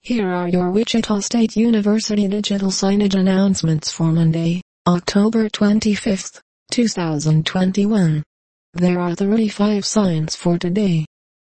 Here are your Wichita State University digital signage announcements for Monday, October 25th, 2021. There are 35 signs for today.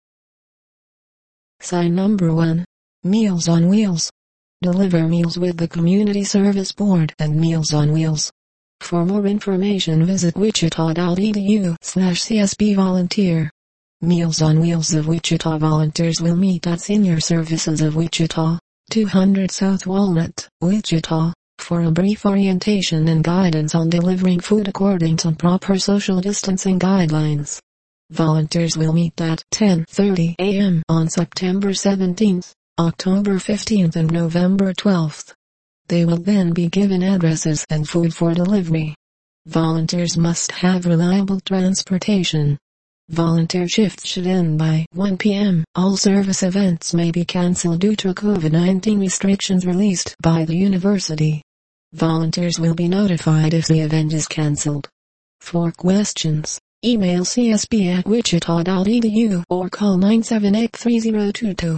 Sign number 1. Meals on Wheels. Deliver meals with the Community Service Board and Meals on Wheels. For more information visit wichita.edu/CSB volunteer. Meals on Wheels of Wichita volunteers will meet at Senior Services of Wichita, 200 South Walnut, Wichita, for a brief orientation and guidance on delivering food according to proper social distancing guidelines. Volunteers will meet at 10:30 a.m. on September 17th, October 15th and November 12th. They will then be given addresses and food for delivery. Volunteers must have reliable transportation. Volunteer shifts should end by 1 p.m. All service events may be cancelled due to COVID-19 restrictions released by the university. Volunteers will be notified if the event is cancelled. For questions, email csb@wichita.edu or call 978-3022.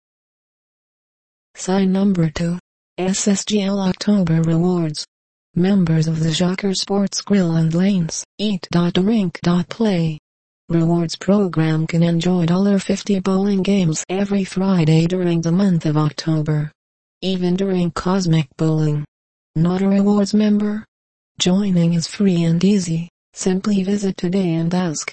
Sign number 2. SSGL October Rewards. Members of the Shocker Sports Grill and Lanes, Eat. Drink. Play. Rewards program can enjoy $50 bowling games every Friday during the month of October. Even during Cosmic Bowling. Not a rewards member? Joining is free and easy. Simply visit today and ask.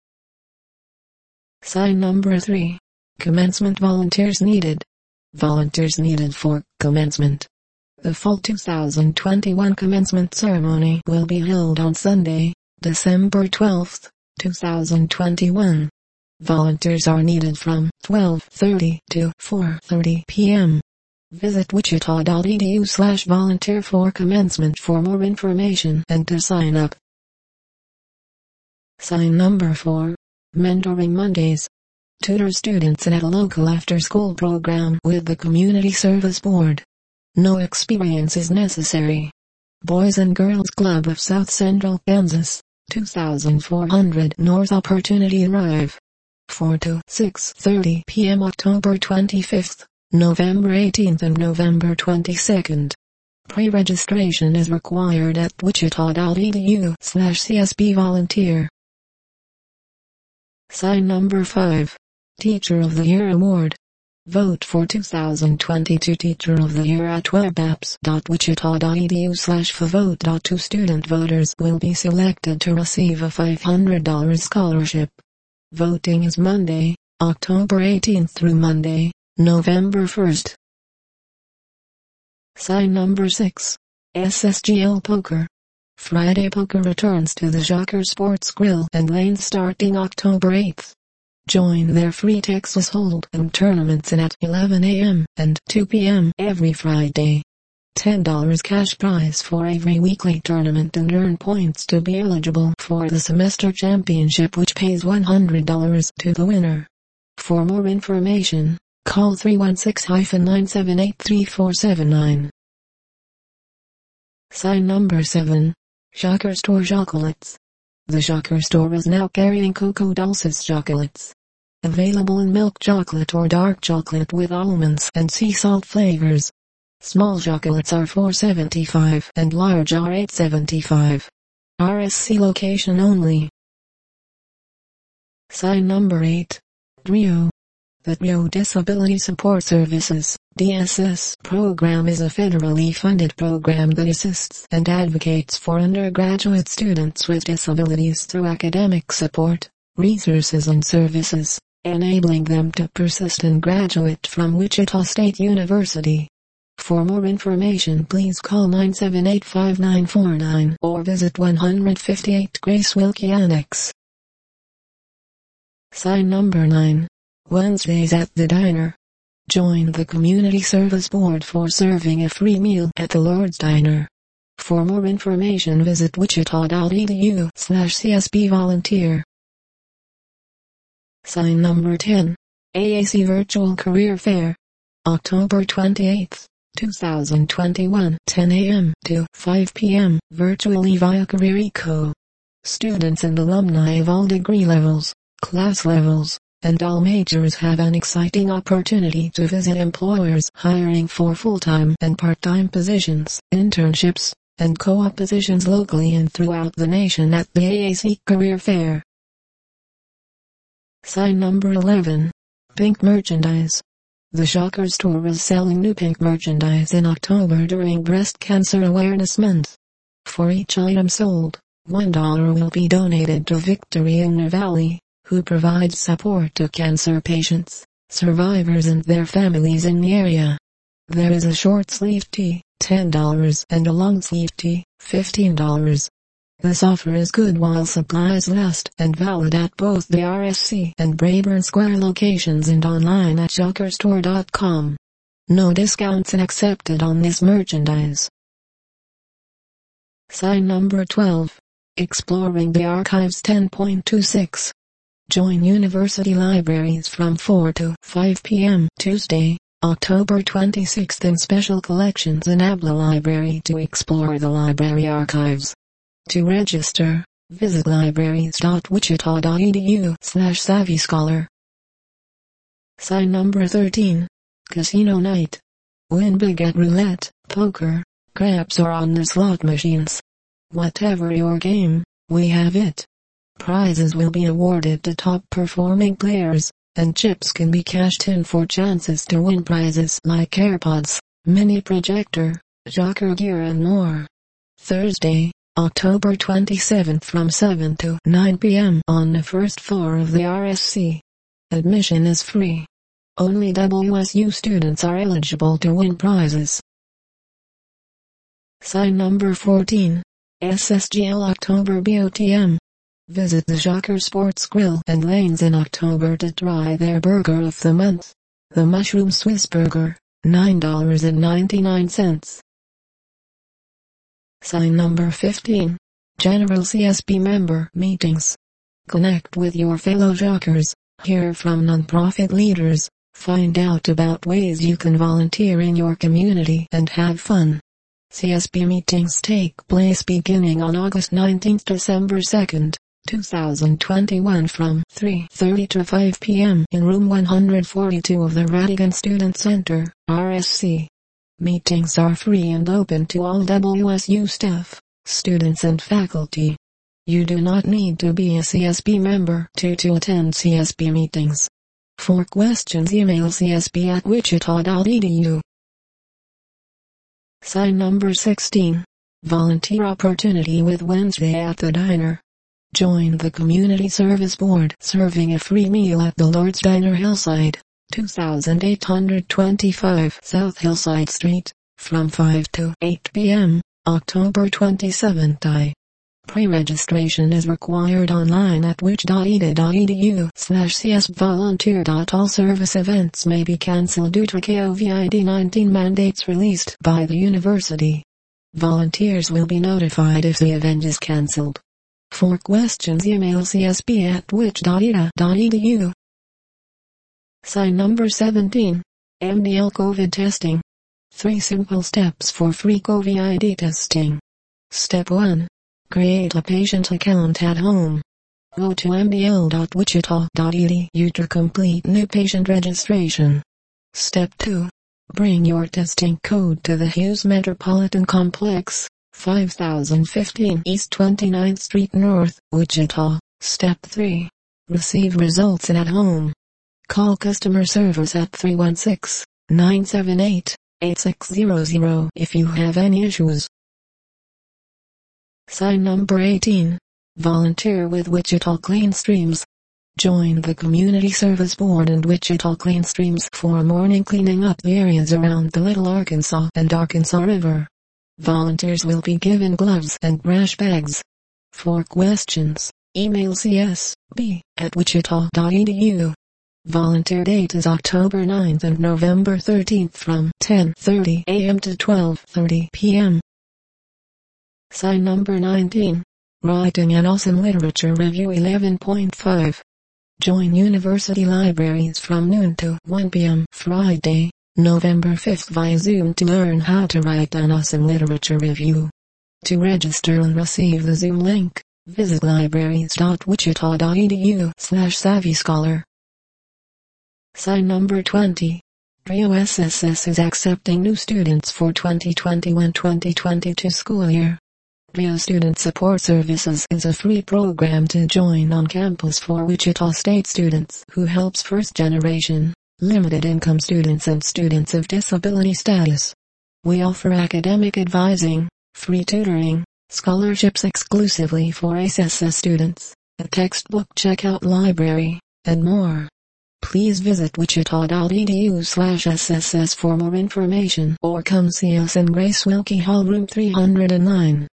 Sign number 3. Commencement volunteers needed. Volunteers needed for commencement. The fall 2021 commencement ceremony will be held on Sunday, December 12th. 2021. Volunteers are needed from 12:30 to 4:30 p.m. Visit wichita.edu/volunteer for commencement for more information and to sign up. Sign number 4. Mentoring Mondays. Tutor students at a local after-school program with the Community Service Board. No experience is necessary. Boys and Girls Club of South Central Kansas. 2400 North Opportunity Drive. 4 to 6:30 p.m. October 25th, November 18th and November 22nd. Pre-registration is required at wichita.edu/CSB volunteer. Sign number 5. Teacher of the Year Award. Vote for 2022 Teacher of the Year at webapps.wichita.edu/vote. 2 student voters will be selected to receive a $500 scholarship. Voting is Monday, October 18th through Monday, November 1st. Sign number 6. SSGL Poker. Friday Poker returns to the Shocker Sports Grill and Lanes starting October 8th. Join their free Texas Hold'em tournaments at 11 a.m. and 2 p.m. every Friday. $10 cash prize for every weekly tournament and earn points to be eligible for the semester championship, which pays $100 to the winner. For more information, call 316-978-3479. Sign number 7. Shocker Store Chocolates. The Shocker Store is now carrying Cocoa Dulces chocolates. Available in milk chocolate or dark chocolate with almonds and sea salt flavors. Small chocolates are $4.75 and large are $8.75. RSC location only. Sign number 8. DRIO. The DRIO Disability Support Services, DSS program is a federally funded program that assists and advocates for undergraduate students with disabilities through academic support, resources and services, enabling them to persist and graduate from Wichita State University. For more information please call 978-5949 or visit 158 Grace Wilkie Annex. Sign number 9. Wednesdays at the Diner. Join the Community Service Board for serving a free meal at the Lord's Diner. For more information visit wichita.edu/CSB volunteer. Sign number 10. AAC Virtual Career Fair. October 28th, 2021, 10 a.m. to 5 p.m. virtually via CareerEco. Students and alumni of all degree levels, class levels, and all majors have an exciting opportunity to visit employers hiring for full-time and part-time positions, internships, and co-op positions locally and throughout the nation at the AAC Career Fair. Sign number 11. Pink merchandise. The Shocker store is selling new pink merchandise in October during Breast Cancer Awareness Month. For each item sold, $1 will be donated to Victory in Inner Valley, who provides support to cancer patients, survivors and their families in the area. There is a short sleeve tee, $10, and a long sleeve tee, $15. This offer is good while supplies last and valid at both the RSC and Brayburn Square locations and online at shockerstore.com. No discounts accepted on this merchandise. Sign number 12. Exploring the Archives 10.26. Join university libraries from 4 to 5 p.m. Tuesday, October 26th in Special Collections in Abla Library to explore the library archives. To register, visit libraries.wichita.edu/SavvyScholar. Sign number 13. Casino night. Win big at roulette, poker, craps or on the slot machines. Whatever your game, we have it. Prizes will be awarded to top performing players, and chips can be cashed in for chances to win prizes like AirPods, mini projector, Joker gear and more. Thursday, October 27th from 7 to 9 p.m. on the first floor of the RSC. Admission is free. Only WSU students are eligible to win prizes. Sign number 14. SSGL October BOTM. Visit the Shocker Sports Grill and Lanes in October to try their burger of the month. The Mushroom Swiss Burger, $9.99. Sign number 15. General CSB member meetings. Connect with your fellow Shockers, hear from nonprofit leaders, find out about ways you can volunteer in your community and have fun. CSB meetings take place beginning on August 19 to December 2, 2021 from 3:30 to 5 p.m. in room 142 of the Radigan Student Center, RSC. Meetings are free and open to all WSU staff, students and faculty. You do not need to be a CSB member to attend CSB meetings. For questions email csb@wichita.edu. Sign number 16. Volunteer opportunity with Wednesday at the Diner. Join the Community Service Board serving a free meal at the Lord's Diner Hillside, 2825 South Hillside Street, from 5 to 8 p.m., October 27th. Pre-registration is required online at wich.edu.edu/csvolunteer. All service events may be cancelled due to COVID-19 mandates released by the university. Volunteers will be notified if the event is cancelled. For questions email csb@wich.edu.edu. Sign number 17. MDL COVID testing. 3 simple steps for free COVID testing. Step 1. Create a patient account at home. Go to mdl.wichita.edu to complete new patient registration. Step 2. Bring your testing code to the Hughes Metropolitan Complex, 5015 East 29th Street North, Wichita. Step 3. Receive results at home. Call customer service at 316-978-8600 if you have any issues. Sign number 18. Volunteer with Wichita Clean Streams. Join the Community Service Board and Wichita Clean Streams for morning cleaning up the areas around the Little Arkansas and Arkansas River. Volunteers will be given gloves and trash bags. For questions, email csb@wichita.edu. Volunteer date is October 9th and November 13th from 10:30 a.m. to 12:30 p.m. Sign number 19. Writing an Awesome Literature Review 11.5. Join university libraries from noon to 1 p.m. Friday, November 5th via Zoom to learn how to write an awesome literature review. To register and receive the Zoom link, visit libraries.wichita.edu/SavvyScholar. Sign number 20. Rio SSS is accepting new students for 2021-2022 school year. Rio Student Support Services is a free program to join on campus for Wichita State students who helps first-generation, limited-income students and students of disability status. We offer academic advising, free tutoring, scholarships exclusively for SSS students, a textbook checkout library, and more. Please visit wichita.edu/SSS for more information or come see us in Grace Wilkie Hall room 309.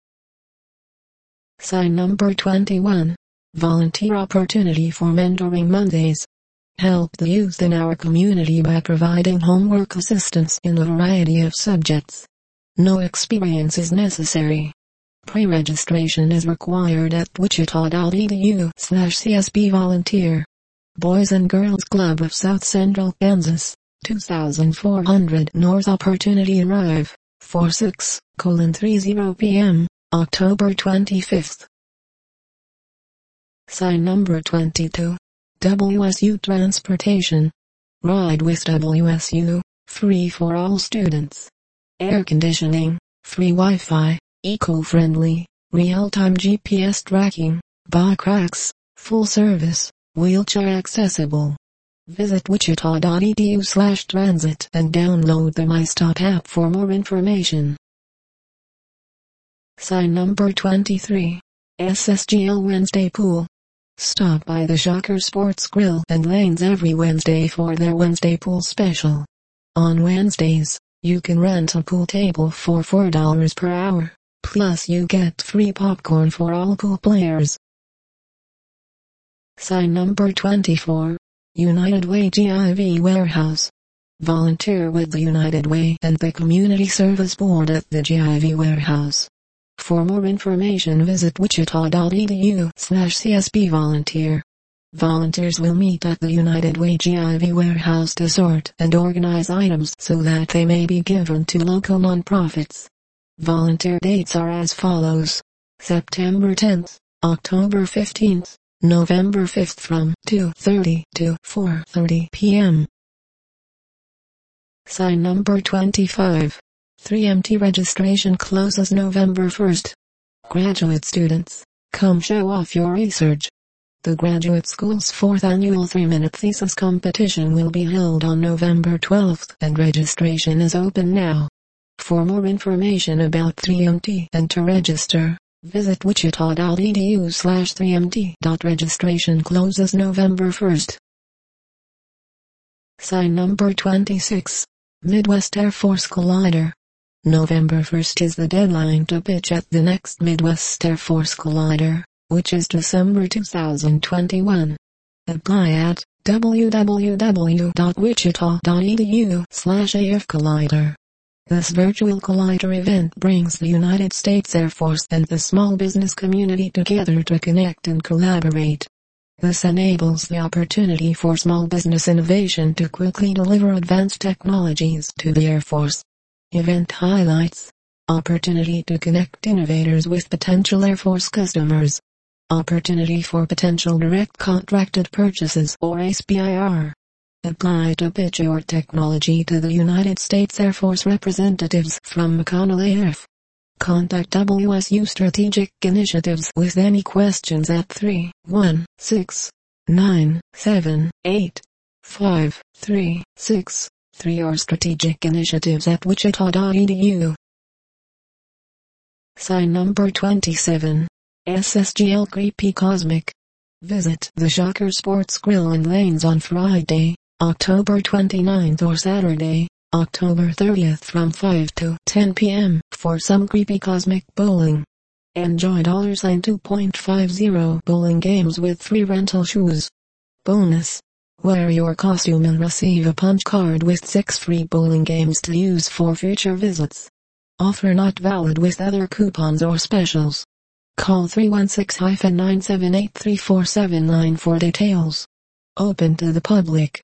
Sign number 21. Volunteer opportunity for Mentoring Mondays. Help the youth in our community by providing homework assistance in a variety of subjects. No experience is necessary. Pre-registration is required at wichita.edu/CSB Volunteer. Boys and Girls Club of South Central Kansas, 2400 North Opportunity Drive, 46:30 p.m., October 25th. Sign number 22. WSU Transportation. Ride with WSU, free for all students. Air conditioning, free Wi-Fi, eco-friendly, real-time GPS tracking, bike racks, full service, wheelchair accessible. Visit wichita.edu/transit and download the MyStop app for more information. Sign number 23. SSGL Wednesday Pool. Stop by the Shocker Sports Grill and Lanes every Wednesday for their Wednesday Pool special. On Wednesdays, you can rent a pool table for $4 per hour, plus you get free popcorn for all pool players. Sign number 24. United Way GIV Warehouse. Volunteer with the United Way and the Community Service Board at the GIV Warehouse. For more information visit wichita.edu/CSB Volunteer. Volunteers will meet at the United Way GIV Warehouse to sort and organize items so that they may be given to local nonprofits. Volunteer dates are as follows. September 10th, October 15th, November 5th from 2:30 to 4:30 p.m. Sign number 25. 3MT registration closes November 1st. Graduate students, come show off your research. The Graduate School's 4th annual 3-minute thesis competition will be held on November 12th and registration is open now. For more information about 3MT and to register, visit wichita.edu/3mt. Registration closes November 1st. Sign number 26. Midwest Air Force Collider. November 1st is the deadline to pitch at the next Midwest Air Force Collider, which is December 2021. Apply at www.wichita.edu/AFCollider. This virtual Collider event brings the United States Air Force and the small business community together to connect and collaborate. This enables the opportunity for small business innovation to quickly deliver advanced technologies to the Air Force. Event highlights. Opportunity to connect innovators with potential Air Force customers. Opportunity for potential direct contracted purchases or SBIR. Apply to pitch your technology to the United States Air Force representatives from McConnell AF. Contact WSU Strategic Initiatives with any questions at 316-978-5363 or strategicinitiatives@wichita.edu. Sign number 27. SSGL Creepy Cosmic. Visit the Shocker Sports Grill and Lanes on Friday, October 29th or Saturday, October 30th from 5 to 10 p.m. for some creepy cosmic bowling. Enjoy $2.50 bowling games with free rental shoes. Bonus. Wear your costume and receive a punch card with 6 free bowling games to use for future visits. Offer not valid with other coupons or specials. Call 316-978-3479 for details. Open to the public.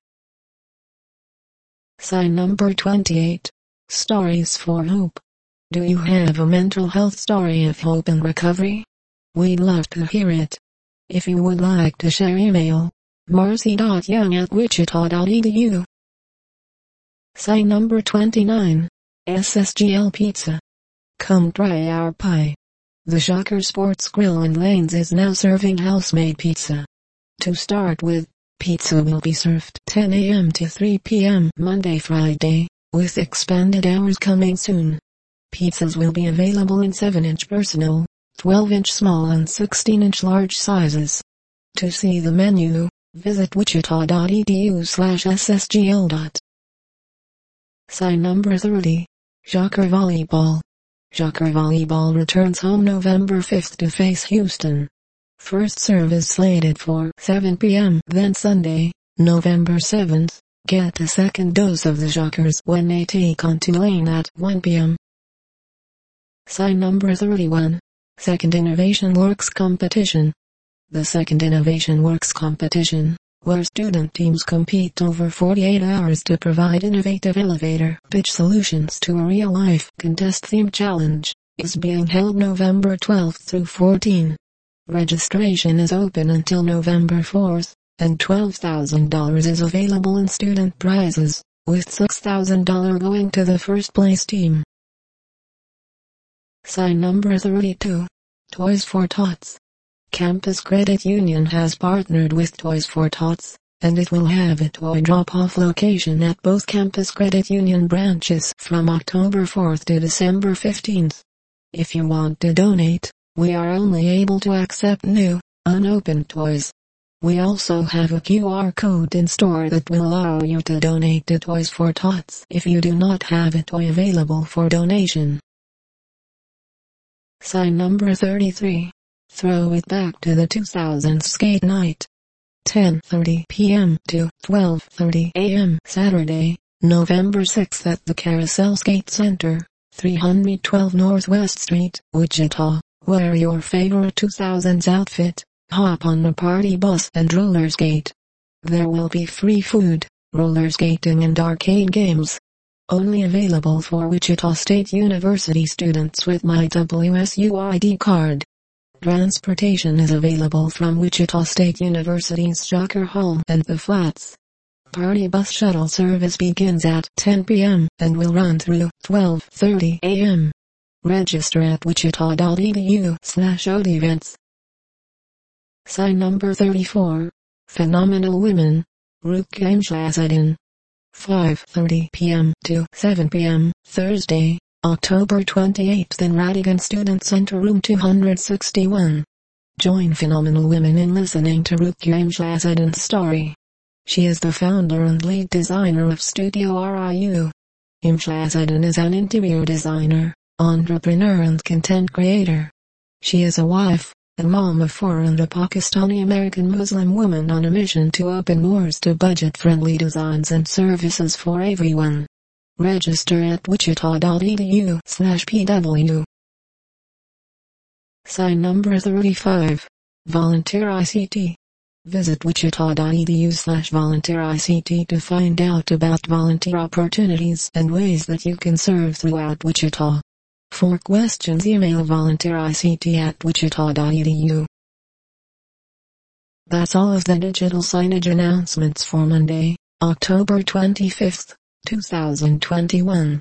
Sign number 28. Stories for Hope. Do you have a mental health story of hope and recovery? We'd love to hear it. If you would like to share, email marcy.young@wichita.edu. Sign number 29. SSGL Pizza. Come try our pie. The Shocker Sports Grill in Lanes is now serving house-made pizza. To start with, pizza will be served 10 a.m. to 3 p.m. Monday-Friday, with expanded hours coming soon. Pizzas will be available in 7-inch personal, 12-inch small and 16-inch large sizes. To see the menu, visit wichita.edu/ssgl. Sign number 30. Shocker Volleyball. Shocker Volleyball returns home November 5th to face Houston. First serve is slated for 7 p.m. Then Sunday, November 7th, get a second dose of the Shockers when they take on Tulane at 1 p.m. Sign number 31. Second Innovation Works Competition. The Second Innovation Works Competition, where student teams compete over 48 hours to provide innovative elevator pitch solutions to a real-life contest-themed challenge, is being held November 12th through 14. Registration is open until November 4th, and $12,000 is available in student prizes, with $6,000 going to the first place team. Sign number 32. Toys for Tots. Campus Credit Union has partnered with Toys for Tots, and it will have a toy drop-off location at both Campus Credit Union branches from October 4th to December 15th. If you want to donate, we are only able to accept new, unopened toys. We also have a QR code in store that will allow you to donate to Toys for Tots if you do not have a toy available for donation. Sign number 33. Throw it back to the 2000s skate night. 10:30 p.m. to 12:30 a.m. Saturday, November 6th at the Carousel Skate Center, 312 Northwest Street, Wichita. Wear your favorite 2000s outfit, hop on a party bus and roller skate. There will be free food, roller skating and arcade games. Only available for Wichita State University students with my WSUID card. Transportation is available from Wichita State University's Shocker Hall and the Flats. Party bus shuttle service begins at 10 p.m. and will run through 12:30 a.m. Register at wichita.edu/odevents. Sign number 34. Phenomenal Women. Rukia Imshazadin. 5:30 p.m. to 7 p.m. Thursday, October 28th in Radigan Student Center Room 261. Join Phenomenal Women in listening to Rukia Imshazadin's story. She is the founder and lead designer of Studio RIU. Imshazadin is an interior designer, entrepreneur and content creator. She is a wife, a mom of 4 and a Pakistani-American Muslim woman on a mission to open doors to budget-friendly designs and services for everyone. Register at wichita.edu/pw. Sign number 35. Volunteer ICT. Visit wichita.edu/volunteerict to find out about volunteer opportunities and ways that you can serve throughout Wichita. For questions, email volunteerict@wichita.edu. That's all of the digital signage announcements for Monday, October 25th, 2021.